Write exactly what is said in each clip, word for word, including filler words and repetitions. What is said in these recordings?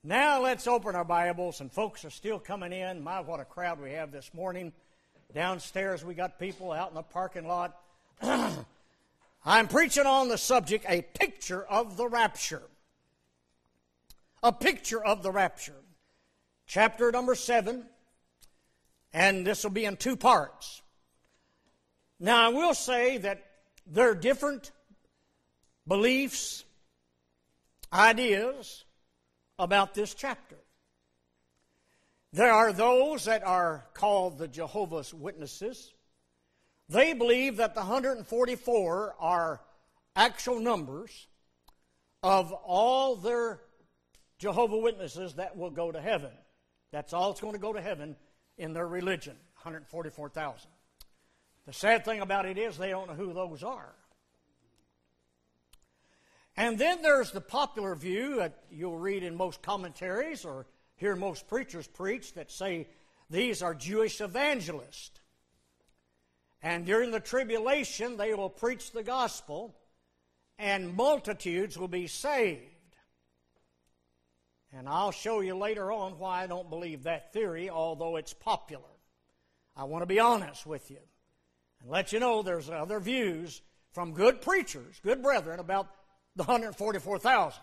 Now let's open our Bibles, and folks are still coming in. My, what a crowd we have this morning. Downstairs we got people, out in the parking lot. I'm preaching on the subject, a picture of the rapture. A picture of the rapture. Chapter number seven, and this will be in two parts. Now I will say that there are different beliefs, ideas about this chapter. There are those that are called the Jehovah's Witnesses. They believe that the one hundred forty-four are actual numbers of all their Jehovah's Witnesses that will go to heaven. That's all that's going to go to heaven in their religion, one hundred forty-four thousand. The sad thing about it is they don't know who those are. And then there's the popular view that you'll read in most commentaries or hear most preachers preach that say these are Jewish evangelists. And during the tribulation, they will preach the gospel and multitudes will be saved. And I'll show you later on why I don't believe that theory, although it's popular. I want to be honest with you and let you know there's other views from good preachers, good brethren, about the one hundred forty-four thousand.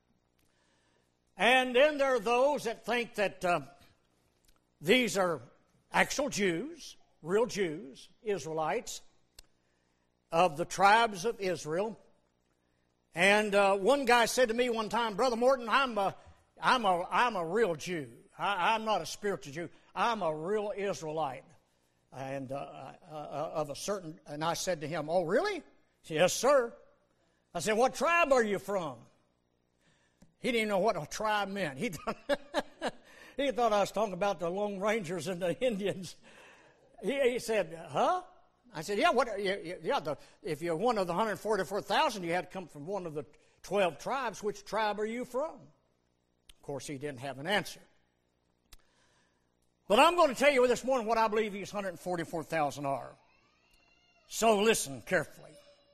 And then there are those that think that uh, these are actual Jews, real Jews, Israelites, of the tribes of Israel. And uh, one guy said to me one time, Brother Morton, I'm a, I'm a, I'm a real Jew. I, I'm not a spiritual Jew. I'm a real Israelite. And uh, uh, of a certain, and I said to him, oh, really? Yes, sir. I said, what tribe are you from? He didn't know what a tribe meant. He thought, he thought I was talking about the Lone Rangers and the Indians. He, he said, huh? I said, yeah, what? Yeah, the, if you're one of the one hundred forty-four thousand, you had to come from one of the twelve tribes. Which tribe are you from? Of course, he didn't have an answer. But I'm going to tell you this morning what I believe these one hundred forty-four thousand are. So listen carefully.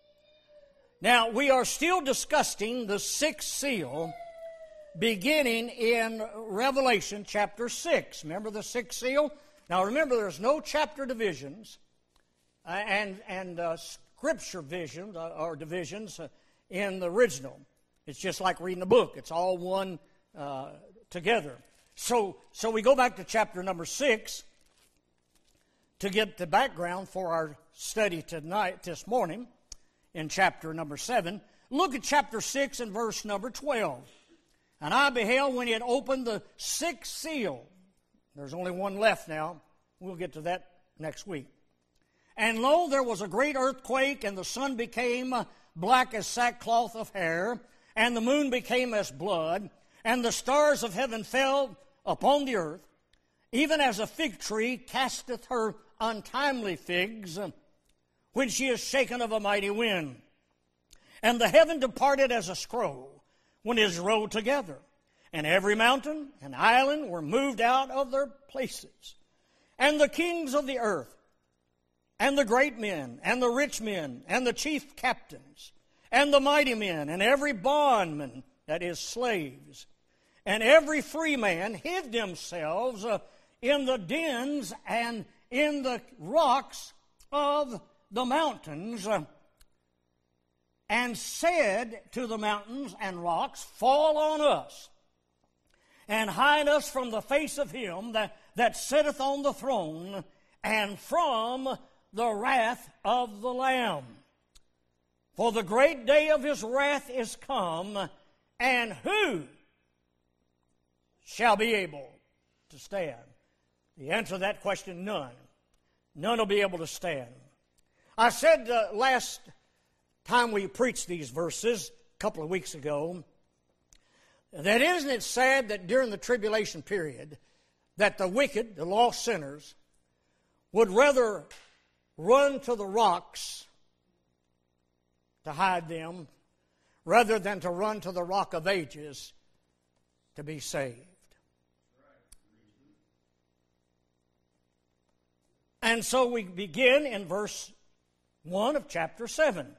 Now, we are still discussing the sixth seal beginning in Revelation chapter six. Remember the sixth seal? Now, remember, there's no chapter divisions uh, and, and uh, scripture visions uh, or divisions uh, in the original. It's just like reading a book. It's all one uh, together. So, so we go back to chapter number six to get the background for our study tonight, this morning. In chapter number seven, look at chapter six and verse number twelve. And I beheld when he had opened the sixth seal. There's only one left now. We'll get to that next week. And lo, there was a great earthquake, and the sun became black as sackcloth of hair, and the moon became as blood, and the stars of heaven fell upon the earth, even as a fig tree casteth her untimely figs, when she is shaken of a mighty wind. And the heaven departed as a scroll when it is rolled together. And every mountain and island were moved out of their places. And the kings of the earth, and the great men, and the rich men, and the chief captains, and the mighty men, and every bondman, that is slaves, and every free man hid themselves uh, in the dens and in the rocks of the mountains, uh, and said to the mountains and rocks, fall on us, and hide us from the face of him that, that sitteth on the throne, and from the wrath of the Lamb. For the great day of his wrath is come, and who shall be able to stand? The answer to that question, none. None will be able to stand. I said uh, last time we preached these verses, a couple of weeks ago, that isn't it sad that during the tribulation period that the wicked, the lost sinners, would rather run to the rocks to hide them rather than to run to the rock of ages to be saved. And so we begin in verse one of chapter seven.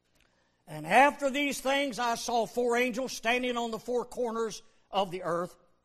And after these things I saw four angels standing on the four corners of the earth,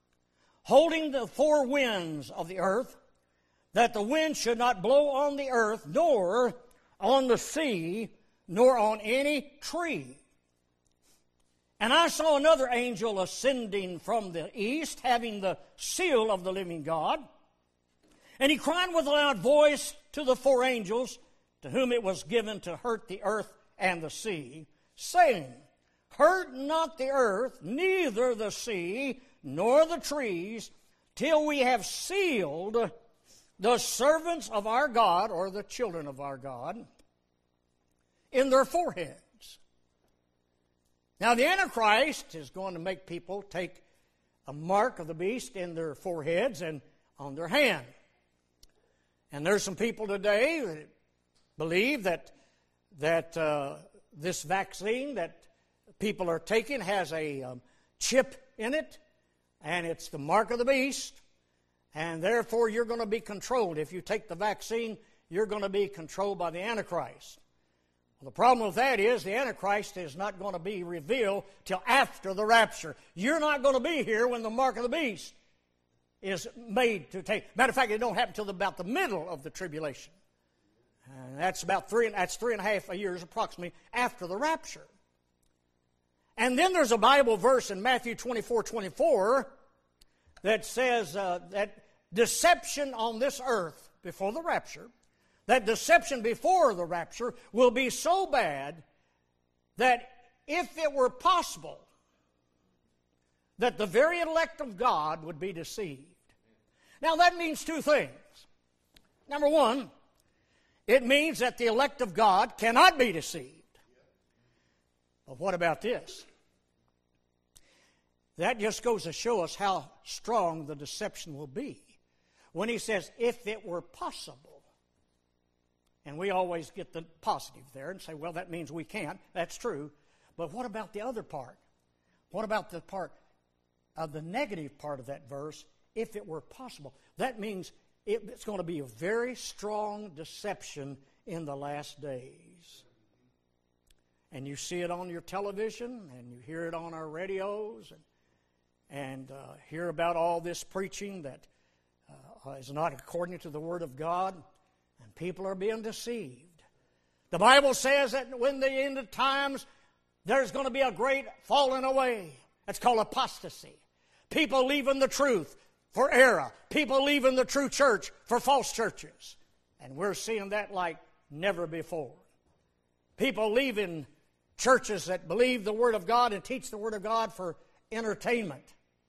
holding the four winds of the earth, that the wind should not blow on the earth, nor on the sea, nor on any tree. And I saw another angel ascending from the east, having the seal of the living God. And he cried with a loud voice to the four angels, to whom it was given to hurt the earth and the sea, saying, Hurt not the earth, neither the sea, nor the trees, till we have sealed the servants of our God, or the children of our God, in their foreheads. Now the Antichrist is going to make people take a mark of the beast in their foreheads and on their hand. And there's some people today that believe that, that uh, this vaccine that people are taking has a um, chip in it, and it's the mark of the beast, and therefore you're going to be controlled. If you take the vaccine, you're going to be controlled by the Antichrist. Well, the problem with that is the Antichrist is not going to be revealed till after the rapture. You're not going to be here when the mark of the beast is made to take. Matter of fact, it don't happen till about the middle of the tribulation. And that's about three. That's three and a half years, approximately, after the rapture. And then there's a Bible verse in Matthew twenty-four twenty-four that says uh, that deception on this earth before the rapture, that deception before the rapture will be so bad that if it were possible that the very elect of God would be deceived. Now that means two things. Number one, it means that the elect of God cannot be deceived. But what about this? That just goes to show us how strong the deception will be. When he says, if it were possible. And we always get the positive there and say, well, that means we can't. That's true. But what about the other part? What about the part of the negative part of that verse, if it were possible? That means it's going to be a very strong deception in the last days. And you see it on your television, and you hear it on our radios, and, and uh, hear about all this preaching that uh, is not according to the Word of God, and people are being deceived. The Bible says that when the end of times, there's going to be a great falling away. That's called apostasy. People leaving the truth for error. People leaving the true church for false churches. And we're seeing that like never before. People leaving churches that believe the Word of God and teach the Word of God for entertainment.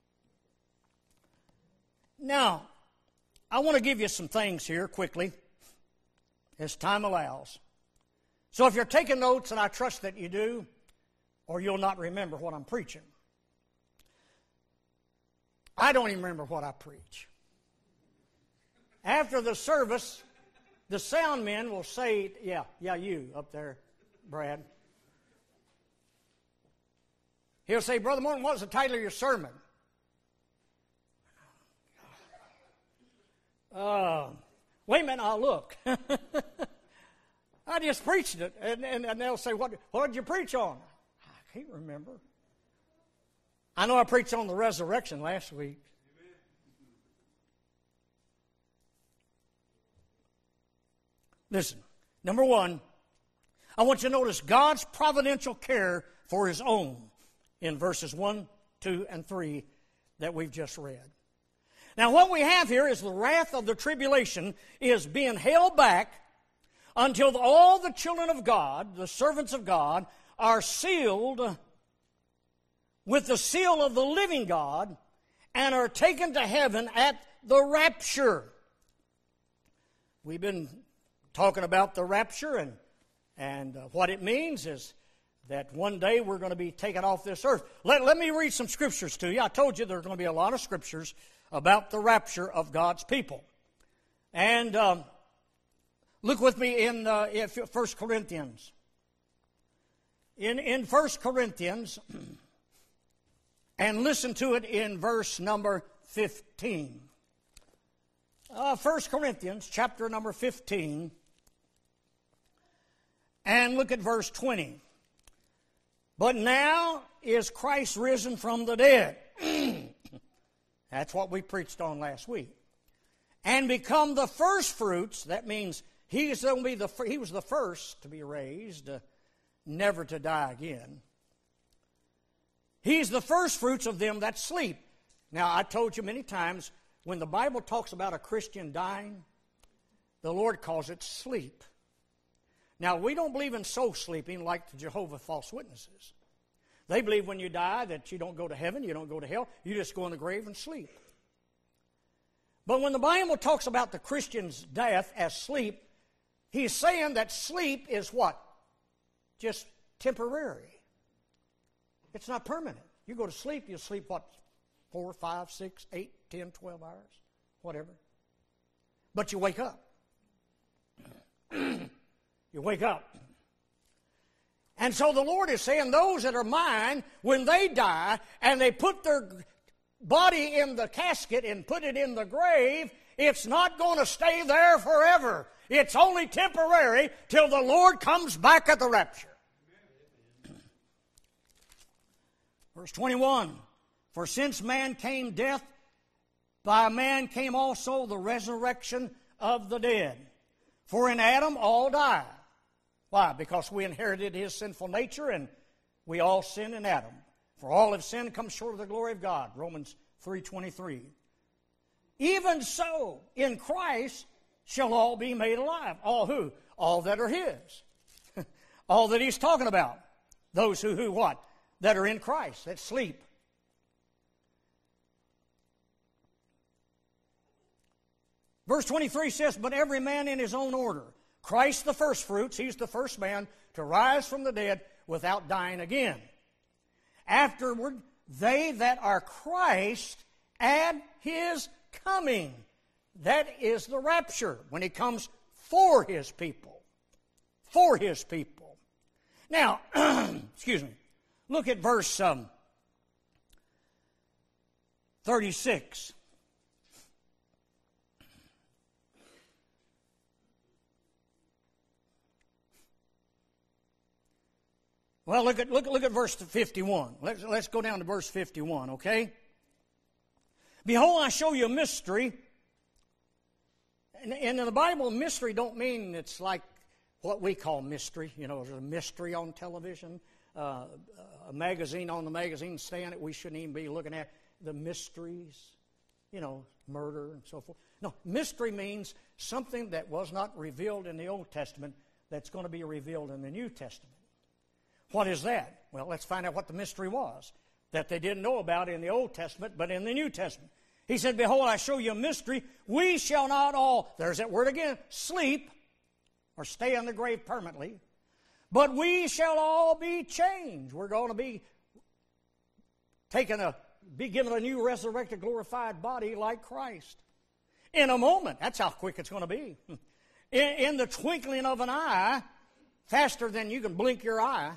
Now, I want to give you some things here quickly, as time allows. So if you're taking notes, and I trust that you do, or you'll not remember what I'm preaching. I don't even remember what I preach. After the service, the sound men will say, yeah, yeah, you up there, Brad. He'll say, Brother Morton, what's the title of your sermon? Uh, wait a minute, I'll look. I just preached it. And, and, and they'll say, what, what did you preach on? I can't remember. I know I preached on the resurrection last week. Listen, number one, I want you to notice God's providential care for His own in verses one, two, and three that we've just read. Now what we have here is the wrath of the tribulation is being held back until all the children of God, the servants of God, are sealed with the seal of the living God and are taken to heaven at the rapture. We've been talking about the rapture, and, and uh, what it means is that one day we're going to be taken off this earth. Let, let me read some scriptures to you. I told you there are going to be a lot of scriptures about the rapture of God's people. And um, look with me in, uh, in First Corinthians. In, in First Corinthians, and listen to it in verse number fifteen. Uh, First Corinthians, chapter number fifteen, and look at verse twenty. But now is Christ risen from the dead, That's what we preached on last week. And become the first fruits. That means he's going to be the, he was the first to be raised, uh, never to die again. He's the first fruits of them that sleep. Now, I told you many times, when the Bible talks about a Christian dying, the Lord calls it sleep. Now, we don't believe in soul sleeping like the Jehovah false witnesses. They believe when you die that you don't go to heaven, you don't go to hell, you just go in the grave and sleep. But when the Bible talks about the Christian's death as sleep, he's saying that sleep is what? Just temporary. It's not permanent. You go to sleep, you sleep what? Four, five, six, eight, ten, twelve hours, whatever. But you wake up. You wake up. And so the Lord is saying those that are mine, when they die and they put their body in the casket and put it in the grave, it's not going to stay there forever. It's only temporary till the Lord comes back at the rapture. Verse twenty-one, for since man came death, by man came also the resurrection of the dead. For in Adam all die. Why? Because we inherited his sinful nature and we all sin in Adam. For all have sinned, come short of the glory of God. Romans three twenty-three. Even so, in Christ shall all be made alive. All who? All that are his. All that he's talking about. Those who, who what? That are in Christ, that sleep. Verse twenty-three says, but every man in his own order. Christ the first fruits, he's the first man to rise from the dead without dying again. Afterward, they that are Christ at his coming. That is the rapture, when he comes for his people. For his people. Now, excuse me, look at verse um, thirty-six. Well, look at look, look at verse fifty-one. Let's, let's go down to verse fifty-one, okay? Behold, I show you a mystery. And, and in the Bible, mystery don't mean it's like what we call mystery. You know, there's a mystery on television, uh, a magazine on the magazine stand that we shouldn't even be looking at. The mysteries, you know, murder and so forth. No, mystery means something that was not revealed in the Old Testament that's going to be revealed in the New Testament. What is that? Well, let's find out what the mystery was that they didn't know about in the Old Testament, but in the New Testament. He said, behold, I show you a mystery. We shall not all, there's that word again, sleep, or stay in the grave permanently, but we shall all be changed. We're going to be taken a, be given a new resurrected, glorified body like Christ. In a moment. That's how quick it's going to be. In, in the twinkling of an eye, faster than you can blink your eye.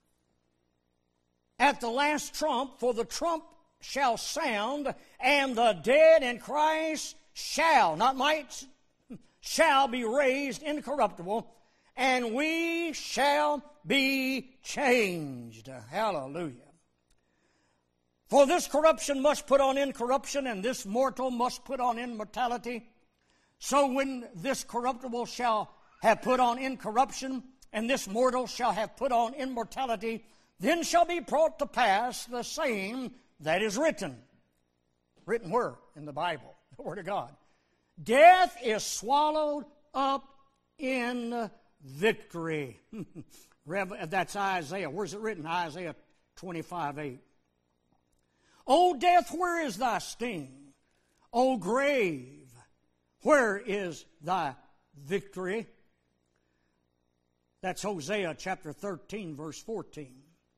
At the last trump, for the trump shall sound, and the dead in Christ shall, not might, shall be raised incorruptible, and we shall be changed. Hallelujah. For this corruption must put on incorruption, and this mortal must put on immortality. So when this corruptible shall have put on incorruption, and this mortal shall have put on immortality, then shall be brought to pass the same that is written. Written where? In the Bible, the Word of God. Death is swallowed up in victory. That's Isaiah. Where's it written? Isaiah twenty-five eight. O death, where is thy sting? O grave, where is thy victory? That's Hosea chapter thirteen, verse fourteen.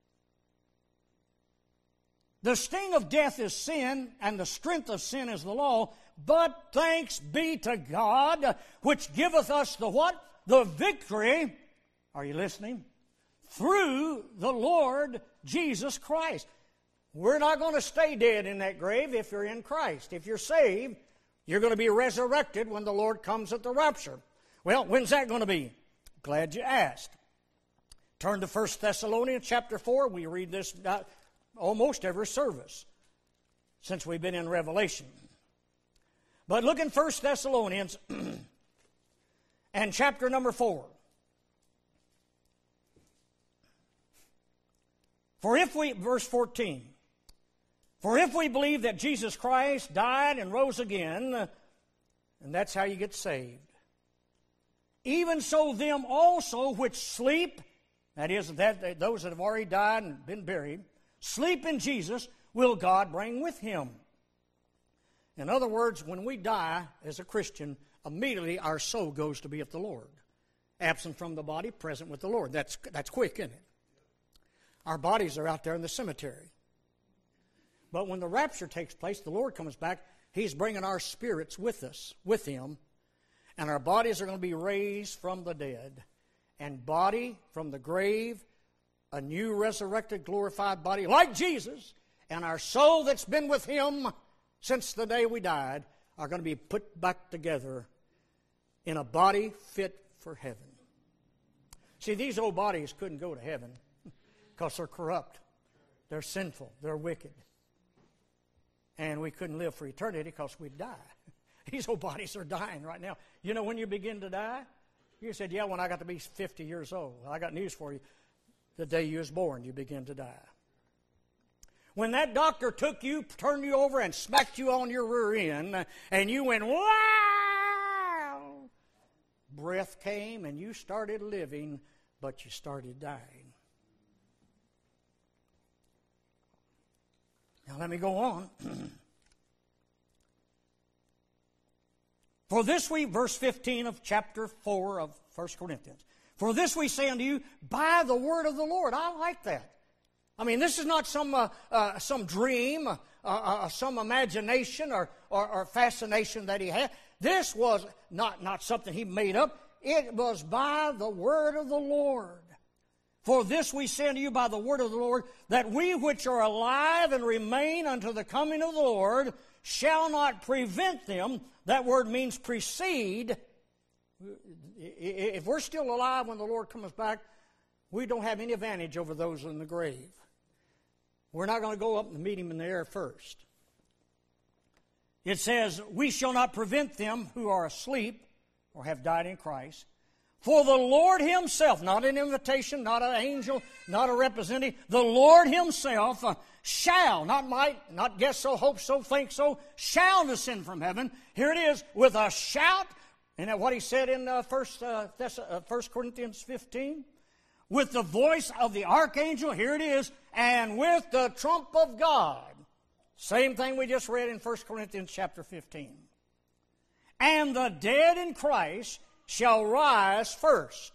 The sting of death is sin, and the strength of sin is the law. But thanks be to God, which giveth us the what? The victory. Are you listening? Through the Lord Jesus Christ. We're not going to stay dead in that grave if you're in Christ. If you're saved, you're going to be resurrected when the Lord comes at the rapture. Well, when's that going to be? Glad you asked. Turn to First Thessalonians chapter four. We read this almost every service. since we've been in Revelation. But look in First Thessalonians and chapter number four. For if we, verse fourteen, for if we believe that Jesus Christ died and rose again, and that's how you get saved, even so them also which sleep, that is, that those that have already died and been buried, sleep in Jesus, will God bring with him. In other words, when we die as a Christian, immediately our soul goes to be with the Lord. Absent from the body, present with the Lord. That's, that's quick, isn't it? Our bodies are out there in the cemetery. But when the rapture takes place, the Lord comes back, he's bringing our spirits with us, with him, and our bodies are going to be raised from the dead. And body from the grave, a new resurrected, glorified body like Jesus, and our soul that's been with him since the day we died are going to be put back together in a body fit for heaven. See, these old bodies couldn't go to heaven because they're corrupt, they're sinful, they're wicked. And we couldn't live for eternity because we'd die. These old bodies are dying right now. You know when you begin to die? You said, yeah, when I got to be fifty years old. Well, I got news for you. The day you was born, you begin to die. When that doctor took you, turned you over, and smacked you on your rear end, and you went, wow! Breath came, and you started living, but you started dying. Now let me go on. For this we, verse fifteen of chapter four of First Corinthians, for this we say unto you by the word of the Lord. I like that. I mean, this is not some uh, uh, some dream, uh, uh, some imagination or, or, or fascination that he had. This was not, not something he made up. It was by the word of the Lord. For this we say unto you by the word of the Lord, that we which are alive and remain unto the coming of the Lord shall not prevent them. That word means precede. If we're still alive when the Lord comes back, we don't have any advantage over those in the grave. We're not going to go up and meet him in the air first. It says, we shall not prevent them who are asleep or have died in Christ. For the Lord himself, not an invitation, not an angel, not a representative, the Lord himself uh, shall, not might, not guess so, hope so, think so, shall descend from heaven. Here it is, with a shout. Isn't that what he said in uh, First, uh, Thess- uh, First Corinthians fifteen? With the voice of the archangel, here it is, and with the trump of God. Same thing we just read in First Corinthians chapter fifteen. And the dead in Christ shall rise first.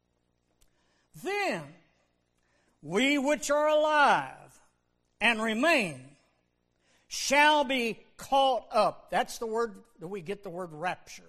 Then we which are alive and remain shall be caught up. That's the word that we get the word rapture.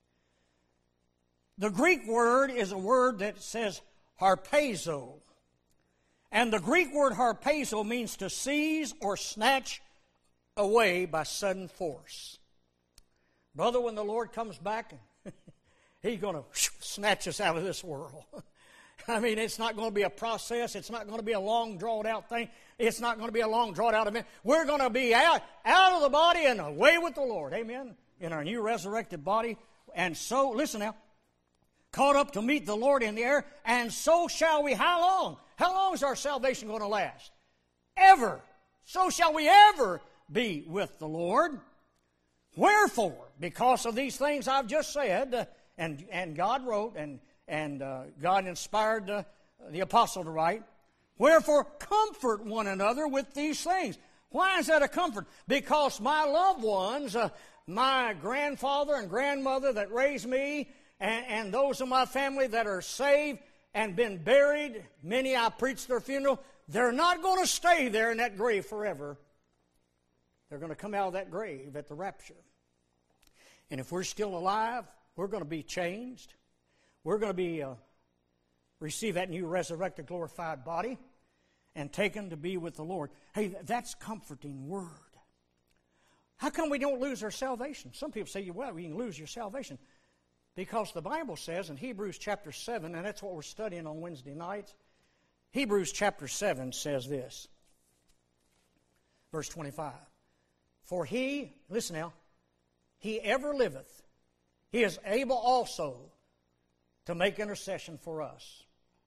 The Greek word is a word that says harpazo. And the Greek word harpazo means to seize or snatch away by sudden force. Brother, when the Lord comes back, he's going to snatch us out of this world. I mean, it's not going to be a process. It's not going to be a long, drawn-out thing. It's not going to be a long, drawn-out event. We're going to be out, out of the body and away with the Lord. Amen? In our new resurrected body. And so, listen now, caught up to meet the Lord in the air, and so shall we. How long? How long is our salvation going to last? Ever. So shall we ever be with the Lord. Wherefore, because of these things I've just said, uh, and, and God wrote, and, and uh, God inspired uh, the apostle to write, wherefore comfort one another with these things. Why is that a comfort? Because my loved ones, uh, my grandfather and grandmother that raised me, and, and those of my family that are saved and been buried, many I preached their funeral, they're not going to stay there in that grave forever. They're going to come out of that grave at the rapture. And if we're still alive, we're going to be changed. We're going to be uh, receive that new resurrected, glorified body and taken to be with the Lord. Hey, that's comforting word. How come we don't lose our salvation? Some people say, well, you can lose your salvation. Because the Bible says in Hebrews chapter seven, and that's what we're studying on Wednesday nights, Hebrews chapter seven says this, verse twenty-five. For he, listen now, he ever liveth. He is able also to make intercession for us.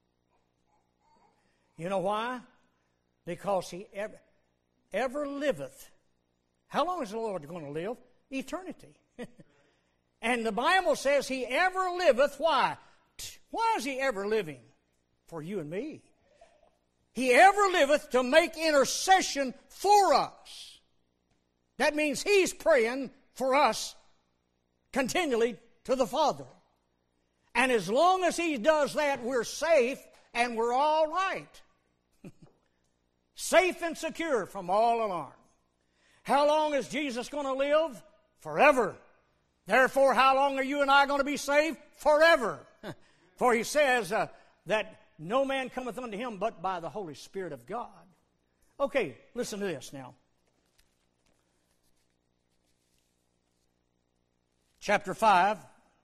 You know why? Because he ever, ever liveth. How long is the Lord going to live? Eternity. And the Bible says he ever liveth. Why? Why is he ever living? For you and me. He ever liveth to make intercession for us. That means he's praying for us continually to the Father. And as long as he does that, we're safe and we're all right. Safe and secure from all alarm. How long is Jesus going to live? Forever. Therefore, how long are you and I going to be saved? Forever. For he says uh, that no man cometh unto him but by the Holy Spirit of God. Okay, listen to this now. Chapter five.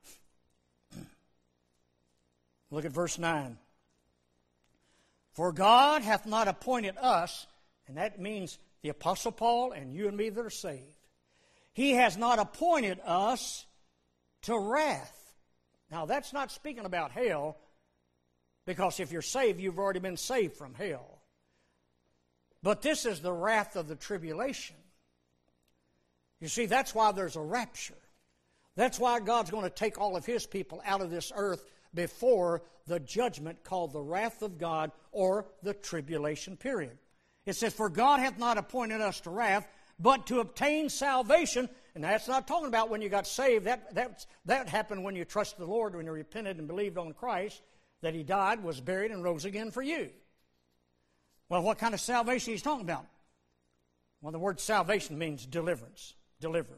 Look at verse nine. For God hath not appointed us, and that means the Apostle Paul and you and me that are saved. He has not appointed us to wrath. Now, that's not speaking about hell, because if you're saved, you've already been saved from hell. But this is the wrath of the tribulation. You see, that's why there's a rapture. That's why God's going to take all of his people out of this earth before the judgment called the wrath of God or the tribulation period. It says, for God hath not appointed us to wrath, but to obtain salvation. And that's not talking about when you got saved. That, that, that happened when you trusted the Lord, when you repented and believed on Christ, that he died, was buried, and rose again for you. Well, what kind of salvation he's talking about? Well, the word salvation means deliverance, deliver.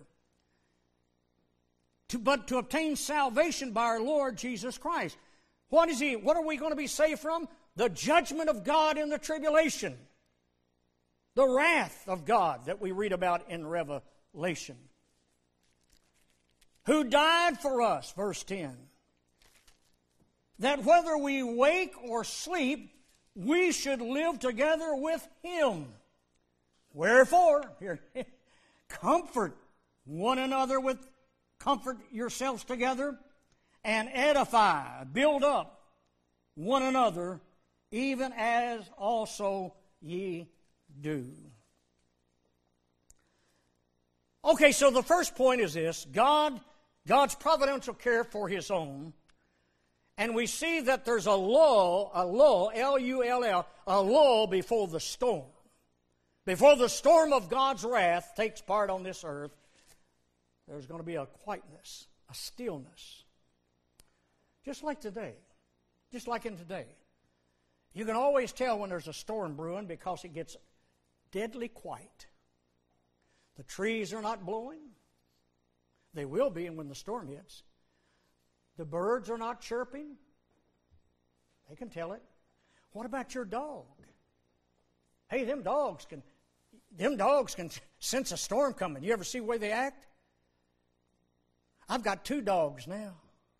To, but to obtain salvation by our Lord Jesus Christ. What is he? What are we going to be saved from? The judgment of God in the tribulation. The wrath of God that we read about in Revelation. Who died for us, verse ten. That whether we wake or sleep, we should live together with him. Wherefore, here, comfort one another with, comfort yourselves together, and edify, build up one another, even as also ye do. Okay, so the first point is this: God, God's providential care for his own. And we see that there's a lull, a lull, L U L L, a lull before the storm. Before the storm of God's wrath takes part on this earth, there's going to be a quietness, a stillness. Just like today. Just like in today. You can always tell when there's a storm brewing because it gets deadly quiet. The trees are not blowing. They will be when the storm hits. The birds are not chirping. They can tell it. What about your dog? Hey, them dogs can them dogs can sense a storm coming. You ever see the way they act? I've got two dogs now.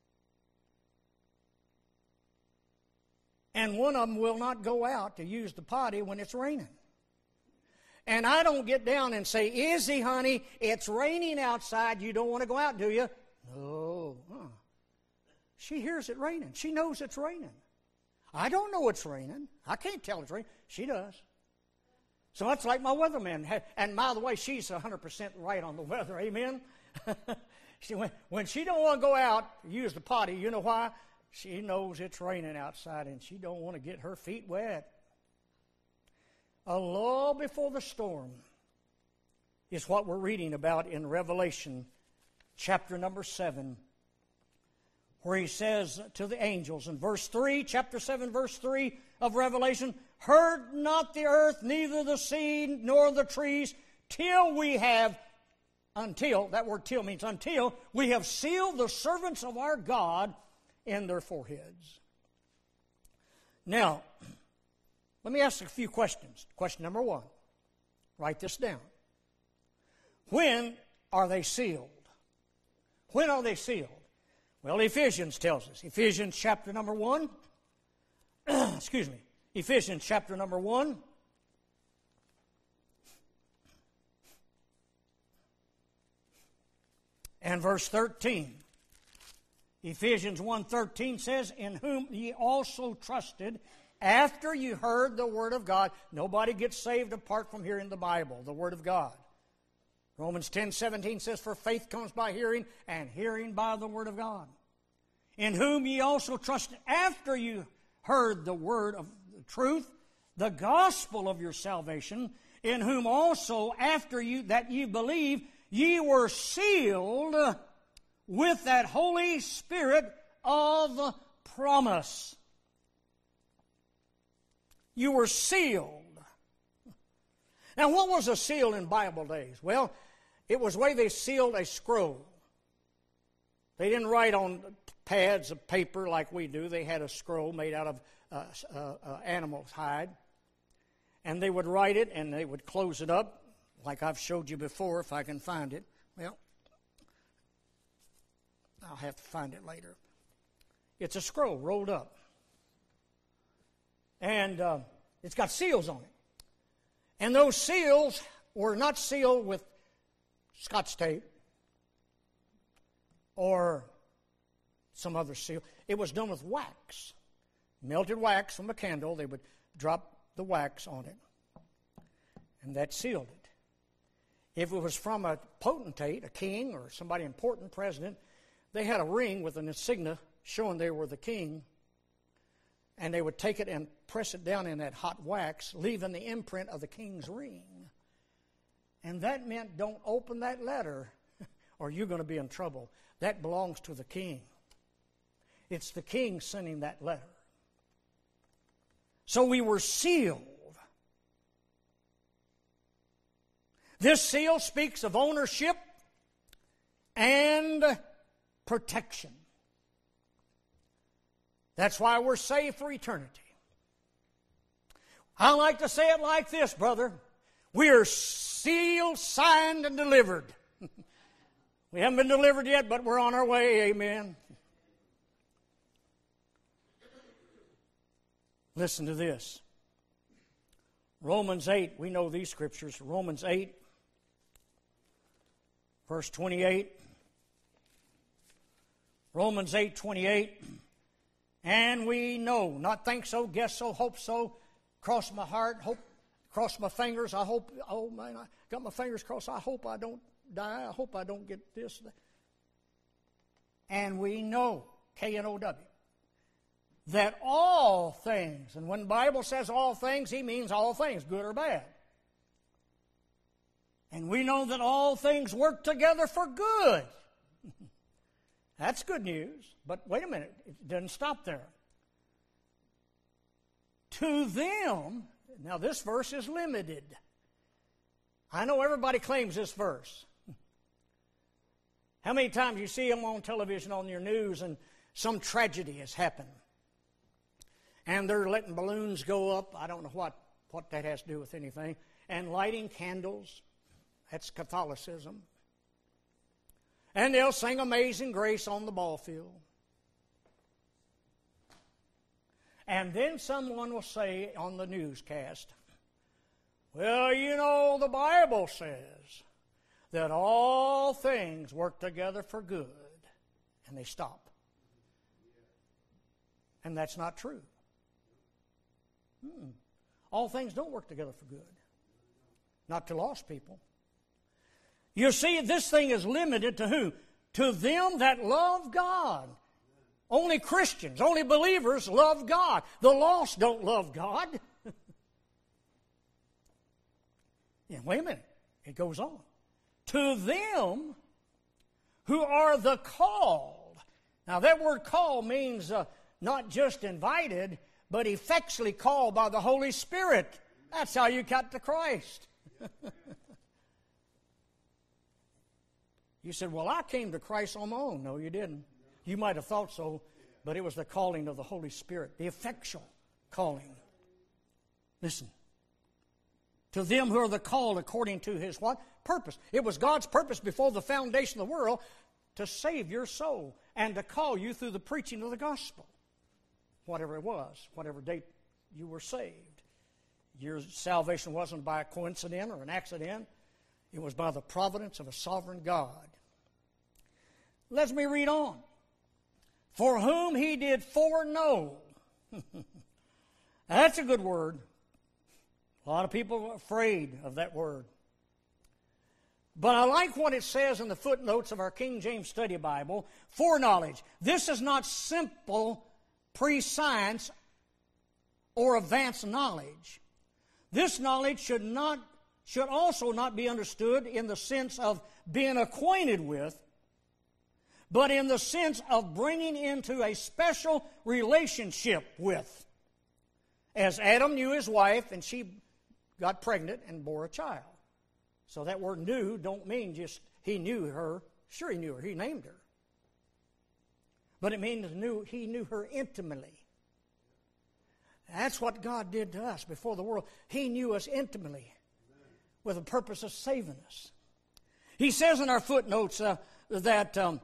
And one of them will not go out to use the potty when it's raining. And I don't get down and say, Izzy, honey, it's raining outside. You don't want to go out, do you? No. Huh. She hears it raining. She knows it's raining. I don't know it's raining. I can't tell it's raining. She does. So that's like my weatherman. And by the way, she's one hundred percent right on the weather. Amen? she, when, when she don't want to go out, use the potty, you know why? She knows it's raining outside and she don't want to get her feet wet. A lull before the storm is what we're reading about in Revelation chapter number seven, where he says to the angels in verse three, chapter seven, verse three of Revelation, heard not the earth, neither the sea, nor the trees, till we have, until, that word till means until, we have sealed the servants of our God in their foreheads. Now, let me ask a few questions. Question number one. Write this down. When are they sealed? When are they sealed? Well, Ephesians tells us. Ephesians chapter number one. Excuse me. Ephesians chapter number one. and verse thirteen. Ephesians one thirteen says, in whom ye also trusted after you heard the Word of God. Nobody gets saved apart from hearing the Bible, the Word of God. Romans ten seventeen says, for faith comes by hearing, and hearing by the Word of God. In whom ye also trusted after you heard the word of the truth, the gospel of your salvation, in whom also after you that you believe, ye were sealed with that Holy Spirit of promise. You were sealed. Now, what was a seal in Bible days? Well, it was the way they sealed a scroll. They didn't write on pads of paper like we do. They had a scroll made out of uh, uh, uh, animal's hide. And they would write it, and they would close it up, like I've showed you before, if I can find it. Well, I'll have to find it later. It's a scroll rolled up. And uh, it's got seals on it. And those seals were not sealed with Scotch tape or some other seal. It was done with wax. Melted wax from a candle. They would drop the wax on it. And that sealed it. If it was from a potentate, a king, or somebody important, president, they had a ring with an insignia showing they were the king. And they would take it and press it down in that hot wax, leaving the imprint of the king's ring. And that meant don't open that letter or you're going to be in trouble. That belongs to the king. It's the king sending that letter. So we were sealed. This seal speaks of ownership and protection. That's why we're saved for eternity. I like to say it like this, brother. We are sealed, signed, and delivered. We haven't been delivered yet, but we're on our way. Amen. Listen to this. Romans eight, we know these scriptures. Romans eight, verse twenty-eight. Romans eight, twenty-eight. And we know, not think so, guess so, hope so, cross my heart, hope, cross my fingers, I hope, oh man, I got my fingers crossed, I hope I don't die, I hope I don't get this. And we know, K N O W, that all things, and when the Bible says all things, he means all things, good or bad. And we know that all things work together for good. That's good news. But wait a minute, it doesn't stop there. To them, now this verse is limited. I know everybody claims this verse. How many times you see them on television, on your news, and some tragedy has happened? And they're letting balloons go up. I don't know what, what that has to do with anything. And lighting candles. That's Catholicism. And they'll sing Amazing Grace on the ball field. And then someone will say on the newscast, well, you know, the Bible says that all things work together for good. And they stop. And that's not true. Hmm. All things don't work together for good. Not to lost people. You see, this thing is limited to who? To them that love God. Only Christians, only believers love God. The lost don't love God. Yeah, wait a minute. It goes on. To them who are the called. Now that word call means uh, not just invited, but effectually called by the Holy Spirit. That's how you got to Christ. You said, well, I came to Christ on my own. No, you didn't. You might have thought so, but it was the calling of the Holy Spirit, the effectual calling. Listen. To them who are the called according to his what? Purpose. It was God's purpose before the foundation of the world to save your soul and to call you through the preaching of the gospel. Whatever it was, whatever date you were saved. Your salvation wasn't by a coincidence or an accident. It was by the providence of a sovereign God. Let me read on. For whom he did foreknow. That's a good word. A lot of people are afraid of that word. But I like what it says in the footnotes of our King James Study Bible. Foreknowledge. This is not simple pre-science or advanced knowledge. This knowledge should not should also not be understood in the sense of being acquainted with, but in the sense of bringing into a special relationship with. As Adam knew his wife, and she got pregnant and bore a child. So that word knew don't mean just he knew her. Sure he knew her. He named her. But it means knew, he knew her intimately. That's what God did to us before the world. He knew us intimately with the purpose of saving us. He says in our footnotes uh, that um,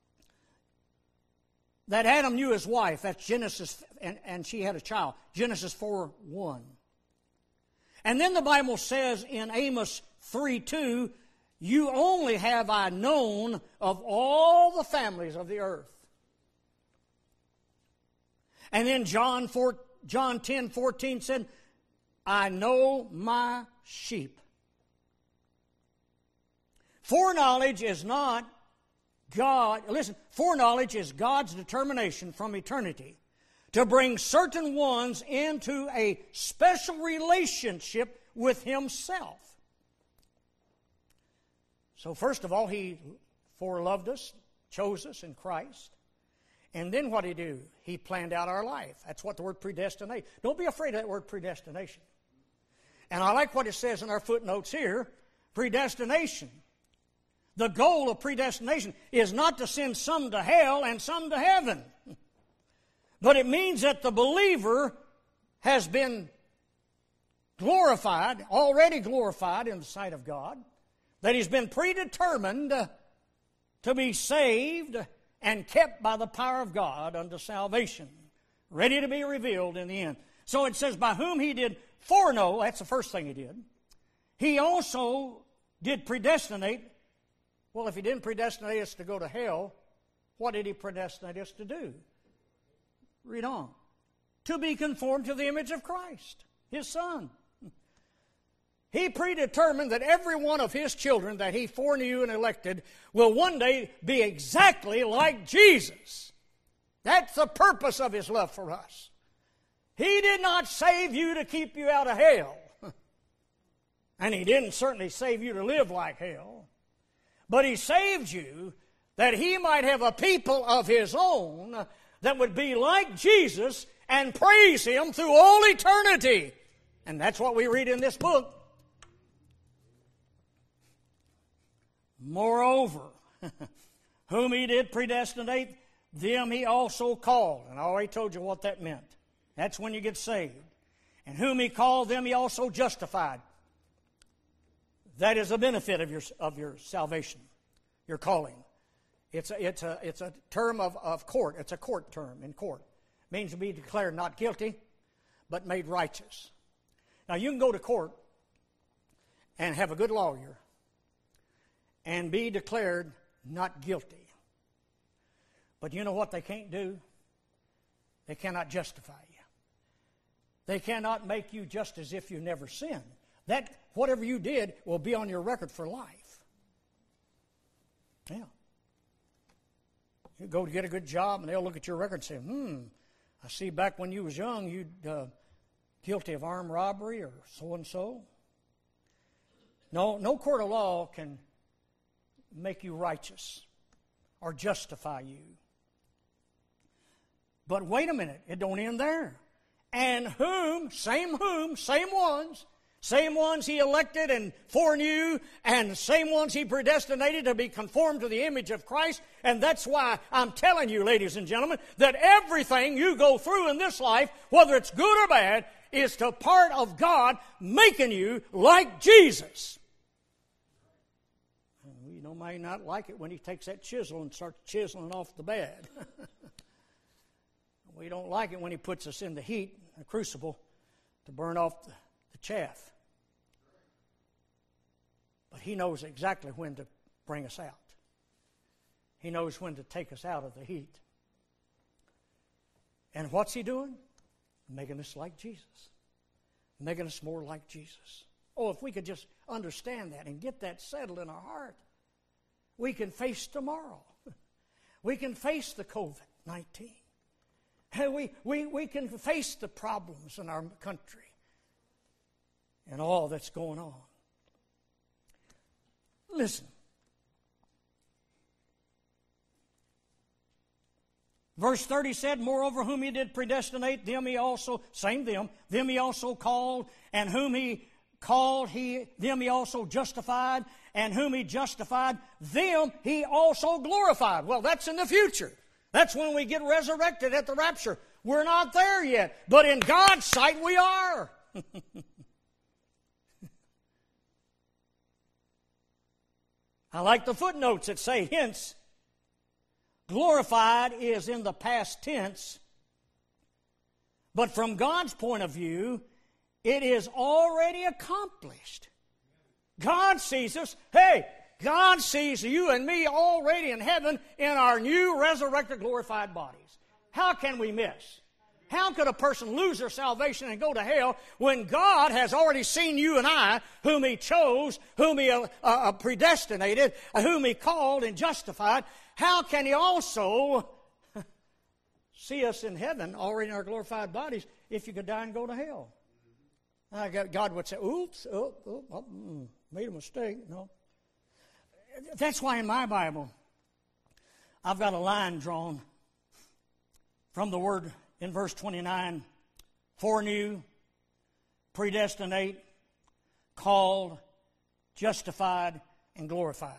that Adam knew his wife. That's Genesis, and, and she had a child. Genesis four one. And then the Bible says in Amos three two, you only have I known of all the families of the earth. And then John four, John ten fourteen said, I know my sheep. Foreknowledge is not God, listen, foreknowledge is God's determination from eternity to bring certain ones into a special relationship with Himself. So first of all, He foreloved us, chose us in Christ. And then what did He do? He planned out our life. That's what the word predestinate. Don't be afraid of that word predestination. And I like what it says in our footnotes here, predestination. The goal of predestination is not to send some to hell and some to heaven. But it means that the believer has been glorified, already glorified in the sight of God, that he's been predetermined to be saved and kept by the power of God unto salvation, ready to be revealed in the end. So it says, by whom He did foreknow, that's the first thing He did. He also did predestinate. Well, if He didn't predestinate us to go to hell, what did He predestinate us to do? Read on. To be conformed to the image of Christ, His Son. He predetermined that every one of His children that He foreknew and elected will one day be exactly like Jesus. That's the purpose of His love for us. He did not save you to keep you out of hell. And He didn't certainly save you to live like hell. But He saved you that He might have a people of His own that would be like Jesus and praise Him through all eternity. And that's what we read in this book. Moreover, whom He did predestinate, them He also called. And I already told you what that meant. That's when you get saved. And whom He called, them He also justified. That is a benefit of your, of your salvation, your calling. It's a, it's a, it's a term of, of court. It's a court term in court. It means to be declared not guilty, but made righteous. Now, you can go to court and have a good lawyer and be declared not guilty. But you know what they can't do? They cannot justify you. They cannot make you just as if you never sinned. That, whatever you did, will be on your record for life. Yeah. You go to get a good job, and they'll look at your record and say, hmm, I see back when you was young, you uh, guilty of armed robbery or so-and-so. No, no court of law can make you righteous or justify you. But wait a minute, it don't end there. And whom, same whom, same ones, same ones He elected and foreknew, and same ones He predestinated to be conformed to the image of Christ. And that's why I'm telling you, ladies and gentlemen, that everything you go through in this life, whether it's good or bad, is to part of God making you like Jesus. You know, might not like it when He takes that chisel and starts chiseling off the bed. We don't like it when He puts us in the heat, a crucible, to burn off the, the chaff. But He knows exactly when to bring us out. He knows when to take us out of the heat. And what's He doing? Making us like Jesus. Making us more like Jesus. Oh, if we could just understand that and get that settled in our heart, we can face tomorrow. We can face the covid nineteen. We, we, we can face the problems in our country and all that's going on. Listen. Verse thirty said, moreover, whom He did predestinate, them He also, same them, them He also called, and whom He called, he them He also justified, and whom He justified, them He also glorified. Well, that's in the future. That's when we get resurrected at the rapture. We're not there yet, but in God's sight we are. I like the footnotes that say, hence, glorified is in the past tense, but from God's point of view, it is already accomplished. God sees us. Hey, God sees you and me already in heaven in our new resurrected glorified bodies. How can we miss? How could a person lose their salvation and go to hell when God has already seen you and I, whom He chose, whom He uh, uh, predestinated, uh, whom He called and justified? How can He also see us in heaven already in our glorified bodies if you could die and go to hell? Uh, God would say, oops, oh, oh, oh, made a mistake. No. That's why in my Bible, I've got a line drawn from the word in verse twenty-nine, foreknew, predestinate, called, justified, and glorified.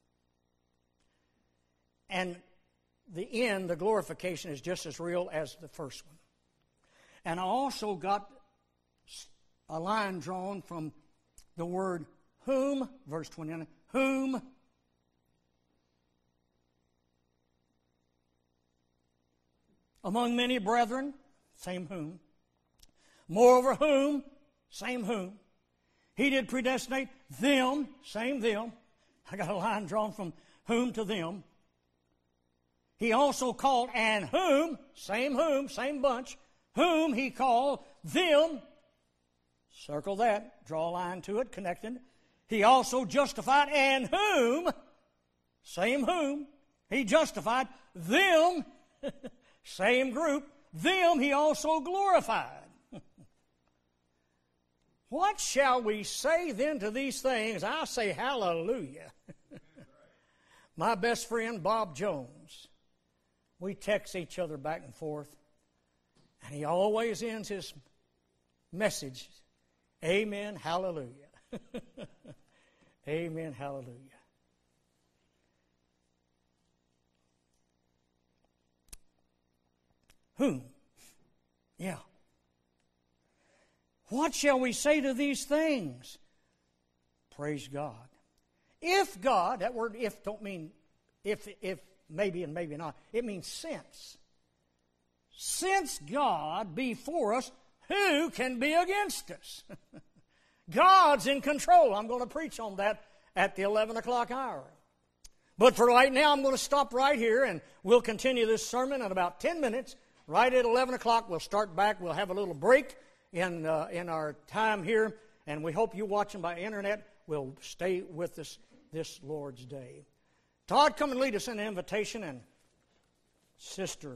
And the end, the glorification, is just as real as the first one. And I also got a line drawn from the word whom, verse twenty-nine, whom among many brethren, same whom, moreover whom, same whom, He did predestinate, them, same them. I got a line drawn from whom to them. He also called, and whom, same whom, same bunch, whom He called, them, circle that, draw a line to it, connected. He also justified, and whom, same whom, He justified, them, same group, them He also glorified. What shall we say then to these things? I say hallelujah. My best friend Bob Jones, we text each other back and forth, and he always ends his message, amen, hallelujah. Amen, hallelujah. Whom? Yeah. What shall we say to these things? Praise God. If God, that word if don't mean if, if, maybe and maybe not. It means since. Since God be for us, who can be against us? God's in control. I'm going to preach on that at the eleven o'clock hour. But for right now, I'm going to stop right here, and we'll continue this sermon in about ten minutes. Right at eleven o'clock, we'll start back. We'll have a little break in uh, in our time here, and we hope you watching by internet will stay with us this Lord's Day. Todd, come and lead us in the invitation, and Sister